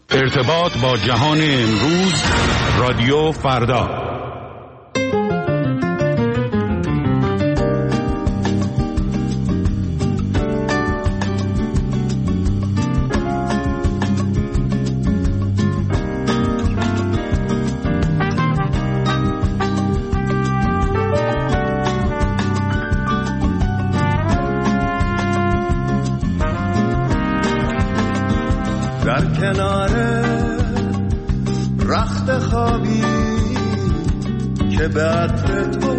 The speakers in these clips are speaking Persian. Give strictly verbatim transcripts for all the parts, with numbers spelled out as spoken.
ارتباط با جهان امروز، رادیو فردا. در کنار رخت خوابی که به عطر تو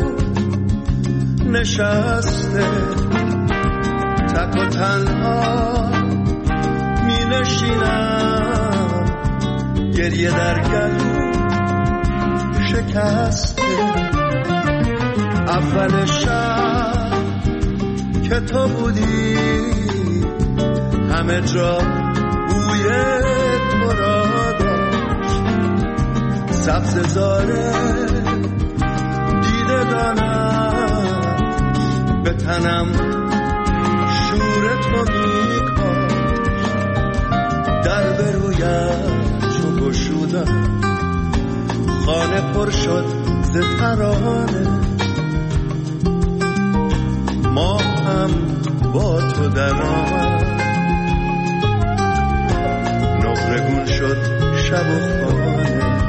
نشسته، تک و تنها می نشینم، گریه در گلو شکسته. اول شب که تو بودی همه جا بوی تو را داشت، سبز زاره دیده دانم، به تنم شور تو میکاشت. در به رویت چو گشودم، خانه پر شد ز ترانه. ما هم با تو در آمد، نقرگون شد شب و خانه.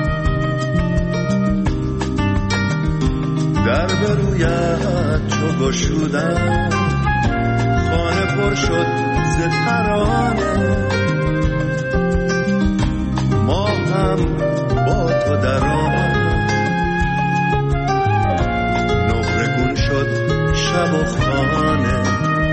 در به رویت چو گشودم، خانه پر شد ز ترانه. ما هم با تو در آمد، نقرگون شد شب و خانه.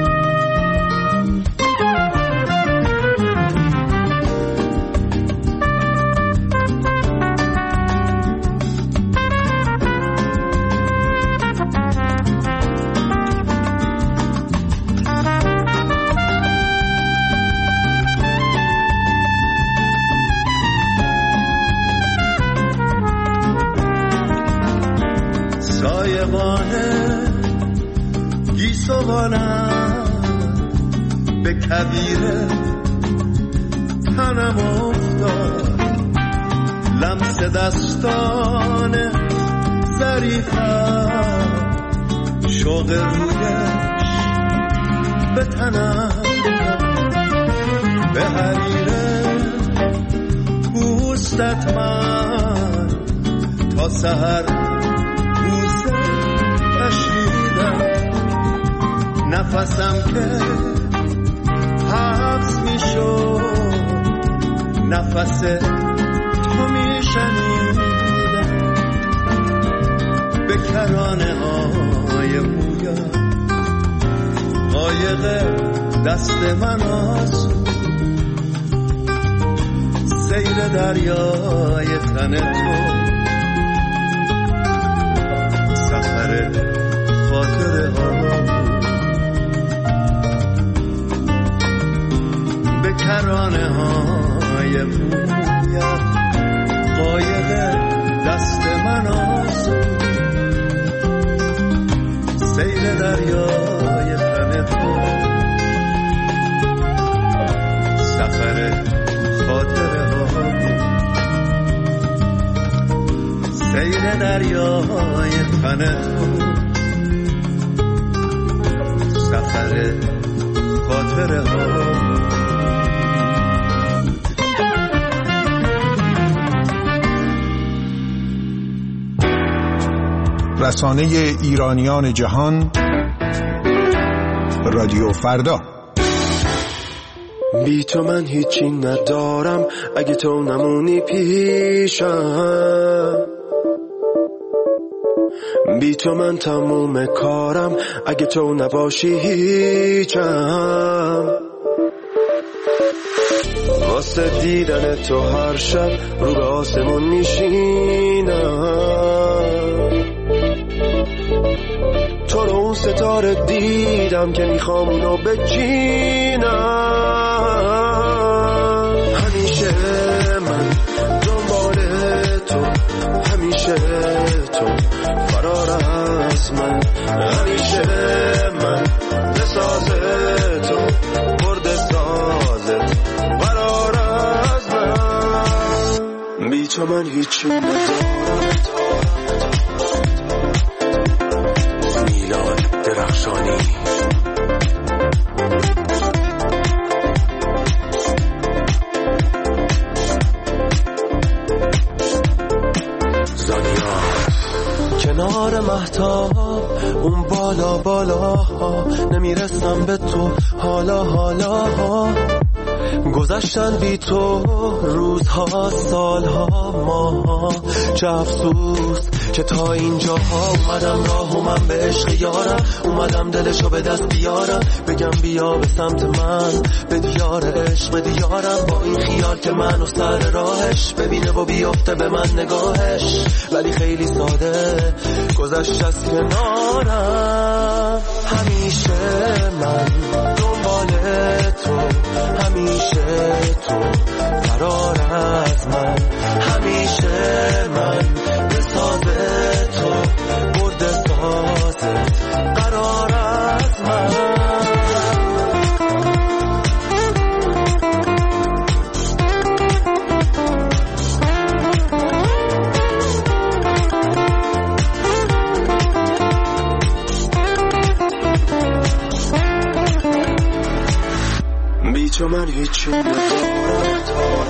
به کبیره تنم افتاد، لمس دستان ظریفم، شوق رویش به تنم. به حریره پوستت من تا سحر بوسه کشیدم. نفسم که حبس می شد، نفس تو می شنیدم. به کرانه های مویت قایق دست من آسود، سیر دریای تن تو، سفر خاطره ها. کرانه های مویت قایق دست من آسود، سیل دریای تن تو، سفر خاطره ها. سیل دریای تن تو، سفر خاطره ها. رسانه ایرانیان جهان، رادیو فردا. بی تو من هیچی ندارم، اگه تو نمونی پیشم. بی تو من تموم کارم، اگه تو نباشی هیچم. واسه دیدن تو هر شب رو به آسمون میشینم. تو رو اون ستاره دیدم که میخوام اونو بچینم. همیشه من دنبال تو، همیشه تو فرار از من. همیشه من بساز تو، برد سازت فرار از من. تو من هیچی ندارم. میلاد درخشانی. کنار مهتاب اون بالا بالا ها نمیرسم به تو حالا حالا ها. گذشتن بی تو روزها سالها ماها. چه افسوس که تا اینجا ها اومدم راه و من به عشق یارم. اومدم دلشو به دست بیارم بگم بیا به سمت من به دیار عشق به دیارم. با این خیال که منو سر راهش ببینه و بیفته به من نگاهش. ولی خیلی ساده گذشت از کنارم. همیشه من دنبال تو همیشه تو فرار از من. همیشه من به ساز تو برد سازت قرار از من. بی تو من هیچی ندارم.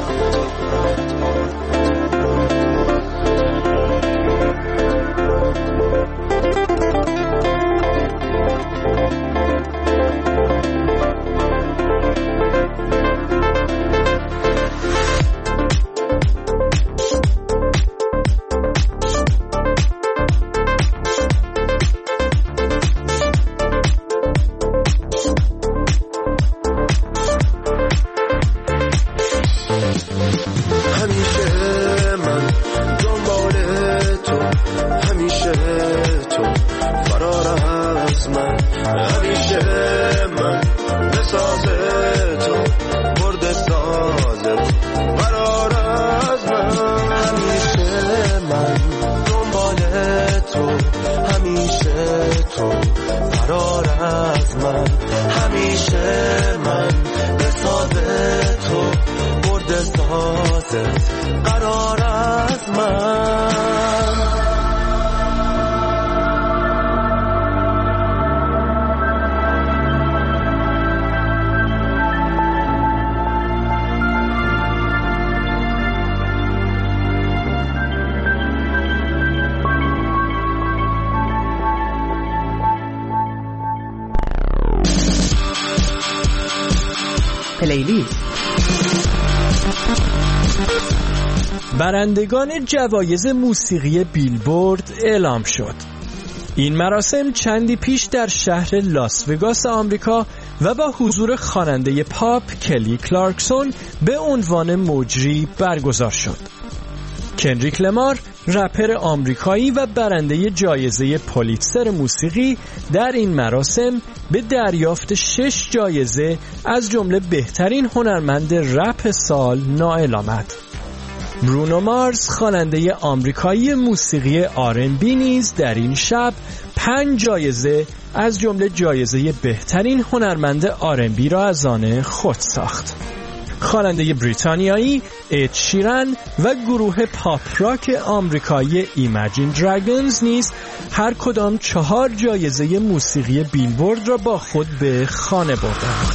پلیلیست. برندگان جوایز موسیقی بیلبورد اعلام شد. این مراسم چندی پیش در شهر لاس وگاس آمریکا و با حضور خواننده پاپ کلی کلارکسون به عنوان مجری برگزار شد. کندریک لمار، رپر آمریکایی و برنده جایزه پولیتزر موسیقی، در این مراسم به دریافت شش جایزه از جمله بهترین هنرمند رپ سال نائل آمد. برونو مارس، خواننده آمریکایی موسیقی آر ان بی، نیز در این شب پنج جایزه از جمله جایزه بهترین هنرمند آر ان بی را از آن خود ساخت. خواننده بریتانیایی اد شیرن و گروه پاپ راک آمریکایی ایمجین دراگونز نیز هر کدام چهار جایزه موسیقی بیلبورد را با خود به خانه بردند.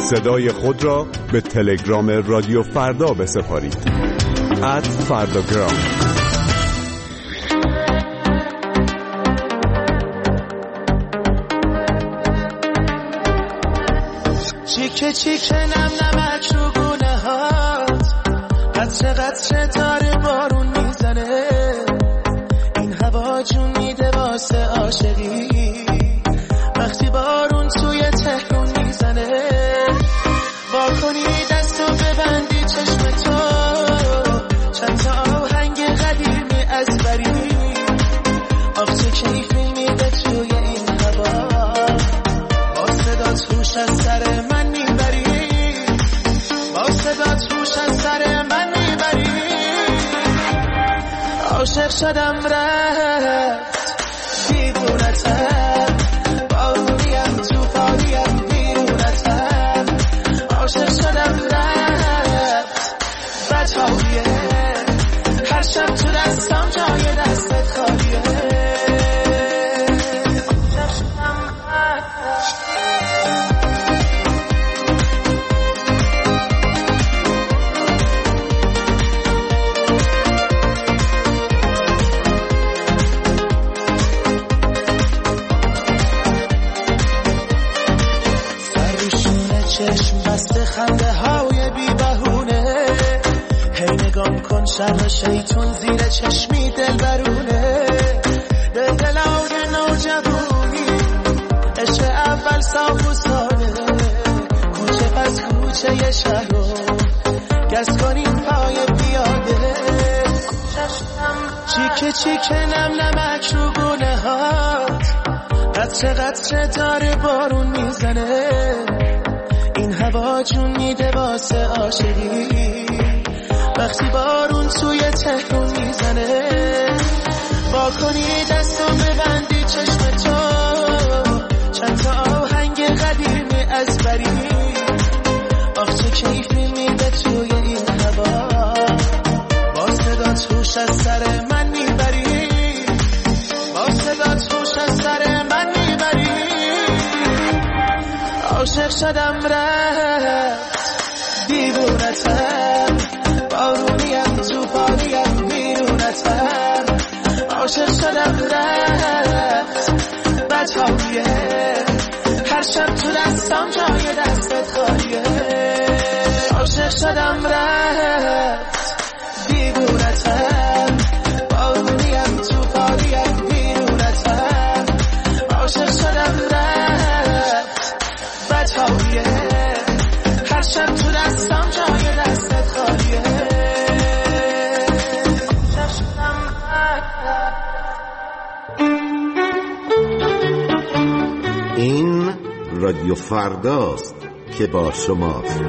صدای خود را به تلگرام رادیو فردا بسپارید. ات فرداگرام. چیکه چیکه نم نمک رو گونه هات، قطره قطره داره بارون میزنه، این هوا جون میده واسه عاشقی، وقتی بارون توی تهرون میزنه، با کنی دستو ببندی چشم تو، چند تا آهنگ قدیمی از بری، آخ چه کیفی میده توی این هوا، با صدات روش از سر من میبری، با صدات روش از سر من میبری، عاشق شدم رفت دیوونتم، بارونیم توفانیم بیرونتم، عاشق شدم رفت بدهاییه، هر شب تو دستم جای دستت خالیه. چشم بسته خنده های بی بهونه، هی نگام کن شر شیطون زیر چشمی دل برونه، دل دلای نوجوانی عشق اول صاف و ساده، کوچه پس کوچه ی شهر رو گز کنیم پای پیاده، چیکه چیکه نم نمک رو گونه هات، قطره قطره داره بارون میزنه، این هوا جون میده واسه عاشقی، وقتی بارون توی تهرون میزنه، با کنی دستو ببندی چشم تو، چند تا آهنگ قدیمی از بری، آخ چه کیفی میده توی این هوا، با صدات روش از سر من میبری، با صدات روش از سر من میبری، عاشق شدم رفت دیوونتم، بارونیم توفانیم بیرونتم، عاشق شدم رفت بدهاییه، هر شب تو دستم جای دستت خالیه، عاشق شدم رفت دیوونتم، بارونیم توفانیم بیرونتم، عاشق شدم رفت بدهاییه، هر شب تو دستم جای دستت خالیه. این رادیو فرداست که با شماست.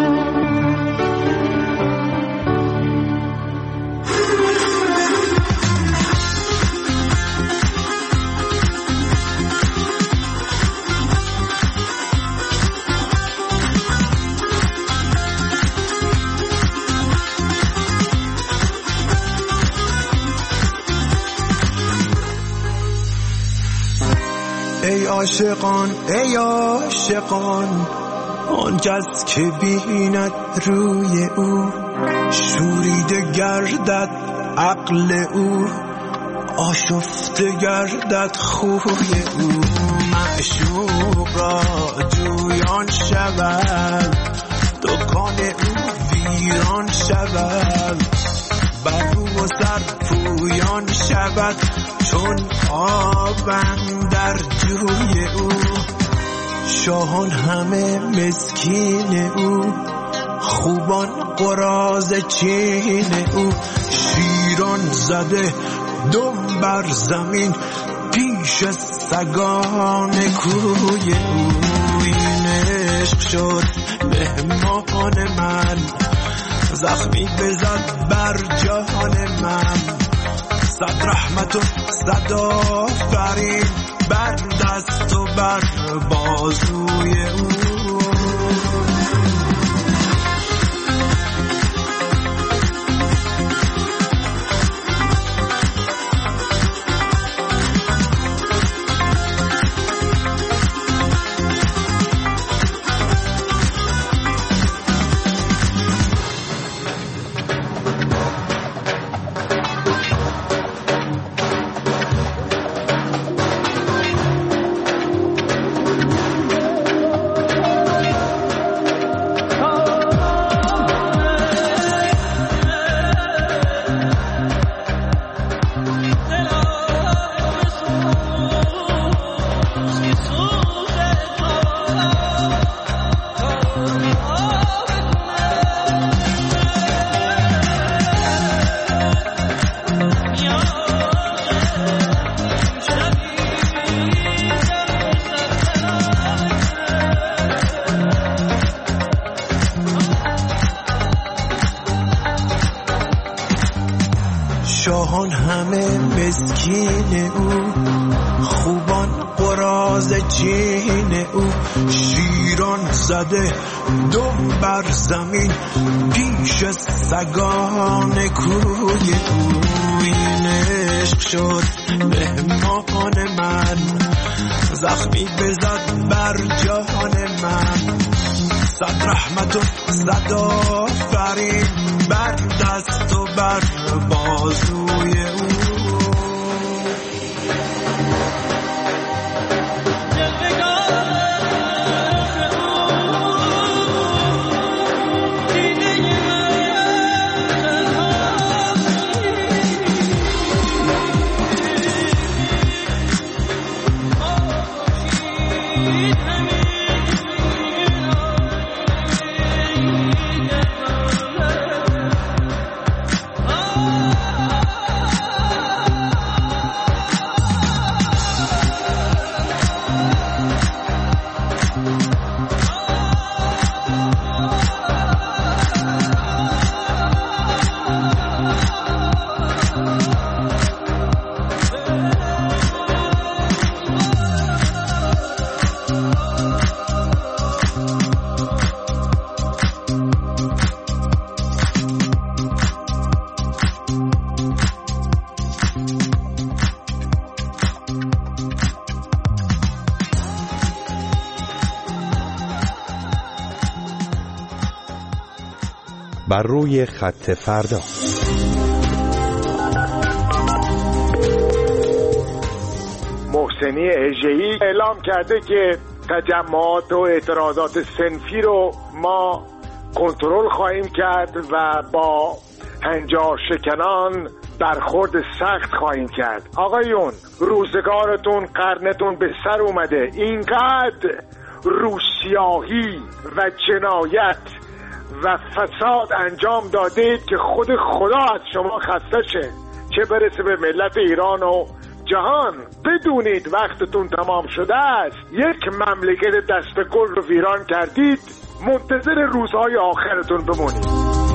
ای عاشقان ای عاشقان، آن کس که بیند روی او، شوریده گردد عقل او، آشفته گردد خوی او، معشوق را جویان شود، دکان او ویران شود، بر رو و سر پویان شود، چون آبم در جوی او، شاهان همه مسکین او، خوبان قراض چین او، شیران زده دم بر زمین پیش سگان کوی او، این عشق شد مهمان من، زخمی بزد بر جان من، صد رحمت و صد آفرین بر دست و بر بازوی او. شاهان همه مسکین او، خوبان قراز چین او. شیران زده دم بر زمین پیش سگان کوی او. این عشق شد مهمان من، زخمی بزد بر جهان من. صد رحمت و صد آفرین بر دست و بر بازوی او. بر روی خط فردا. محسنی اژه‌ای اعلام کرده که تجمعات و اعتراضات صنفی رو ما کنترل خواهیم کرد و با هنجار شکنان برخورد سخت خواهیم کرد. آقایون، روزگارتون، قرنتون به سر اومده. اینقدر روسیاهی و جنایت و فساد انجام دادید که خود خدا از شما خسته شه، چه برسه به ملت ایران و جهان. بدونید وقتتون تمام شده است. یک مملکت دست گل رو ویران کردید، منتظر روزهای آخرتون بمونید.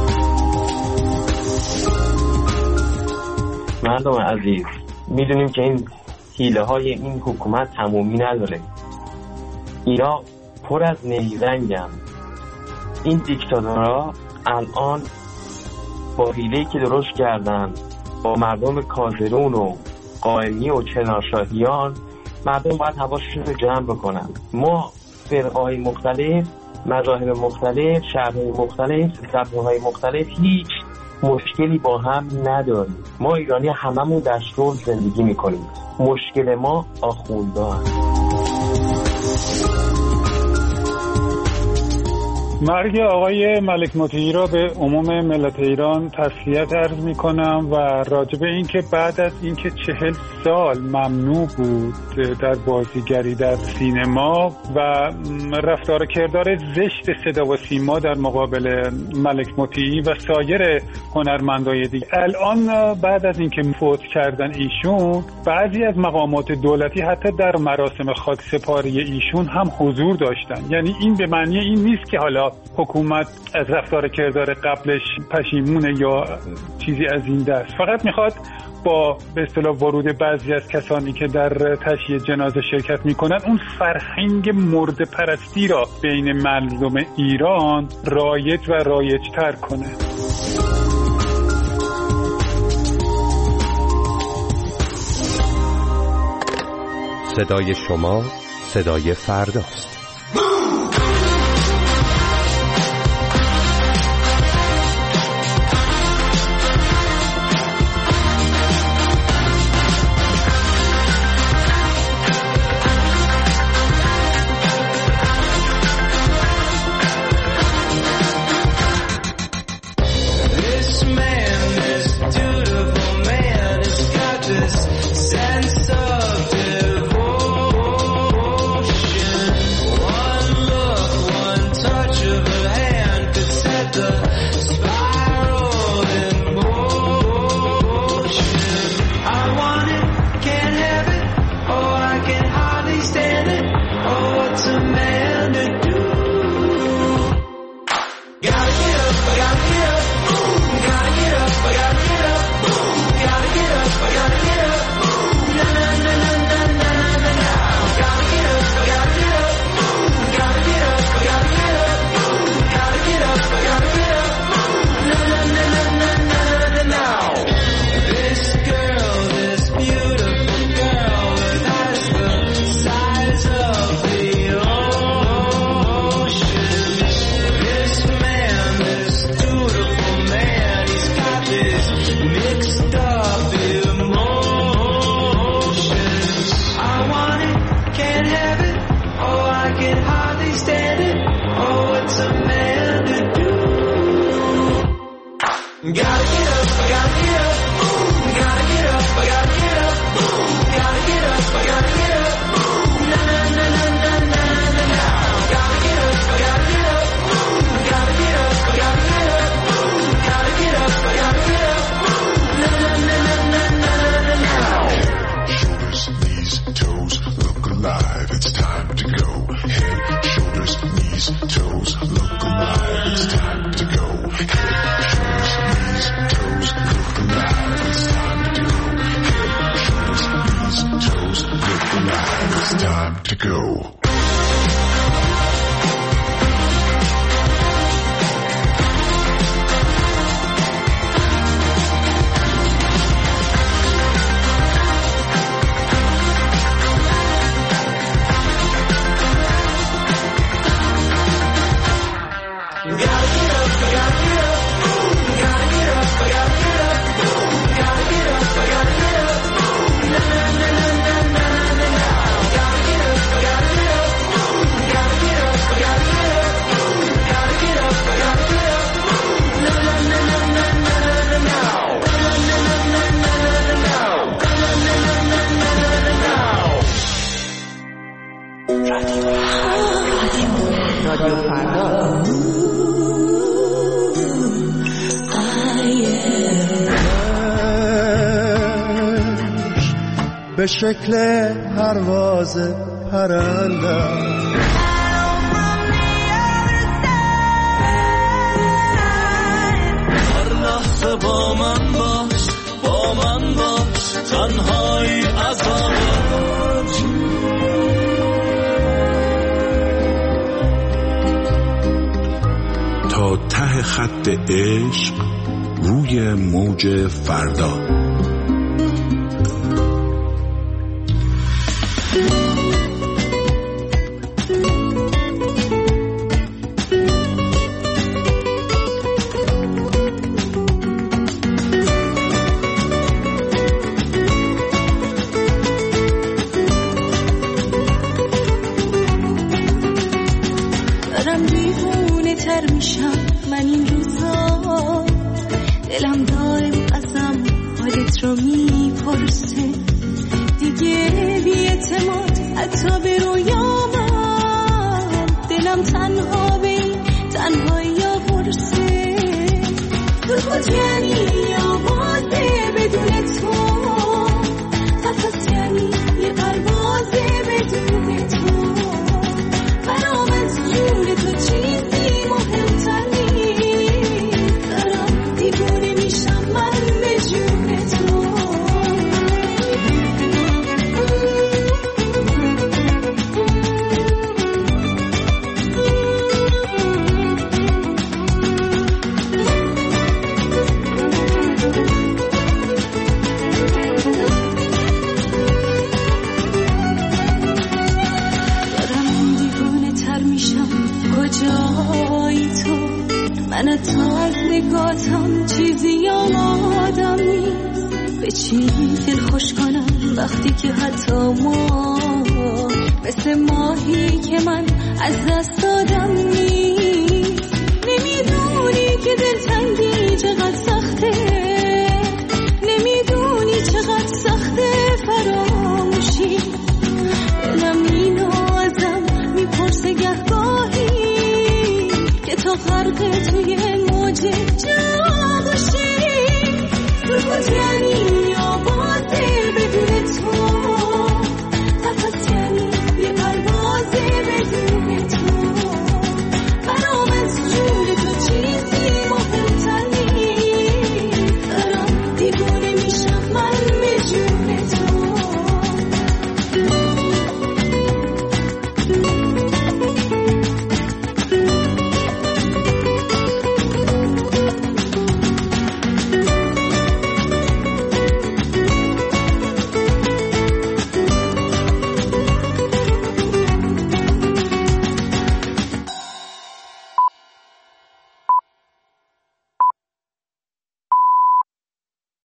مردم عزیز، میدونیم که این حیله های این حکومت تمومی نداره. اینا پر از نیرنگن. این دیکتاتورها الان با حیله‌ای که درست کردن با مردم کازرون و قائمی و چنارشاهیان، مردم باید حواسشون رو جمع بکنن. ما فرقه‌های مختلف، مذاهب مختلف، شهرهای مختلف، سبک‌های مختلف هیچ مشکلی با هم نداریم. ما ایرانی هممون در صلح زندگی میکنیم. مشکل ما آخوندان. مرگ آقای ملک مطیعی را به عموم ملت ایران تسلیت عرض می کنم و راجع به این که بعد از اینکه چهل سال ممنوع بود در بازیگری در سینما و رفتار کردار زشت صدا و سیما در مقابل ملک مطیعی و سایر هنرمندای دیگه، الان بعد از اینکه فوت کردن ایشون، بعضی از مقامات دولتی حتی در مراسم خاکسپاری ایشون هم حضور داشتن. یعنی این به معنی این نیست که حالا حکومت از رفتار کردار قبلش پشیمونه یا چیزی از این دست، فقط میخواد با به اصطلاح ورود بعضی از کسانی که در تشییع جنازه شرکت میکنن اون فرهنگ مرده پرستی را بین مردم ایران رایج و رایج‌تر کنه. صدای شما صدای فرداست. mixed up emotions. I want it, can't have it. Oh, I can hardly stand it. Oh, what's a man to do? Gotta get up, I gotta get up. Gotta get up, I gotta get up. Gotta get up, I gotta get up. Na na na na na na na na. Gotta get up, I gotta get up. Gotta get up, I gotta get up. Gotta get up, I gotta get up. Na na na na na na na na. Shoulders, knees, toes, look alive. It's time to go. Head, shoulders, knees, toes, look alive. It's time to go. Head, shoulders, knees, toes, look alive. It's time to go. Head, shoulders, knees, toes, look alive. It's time to go. رادیو فردا به شکل پرواز پرندم هر لحظه با من باش با من باش تنهایی عذاب تا ته خط عشق روی موج فردا. گهگاهی که تو غرق توی موج جان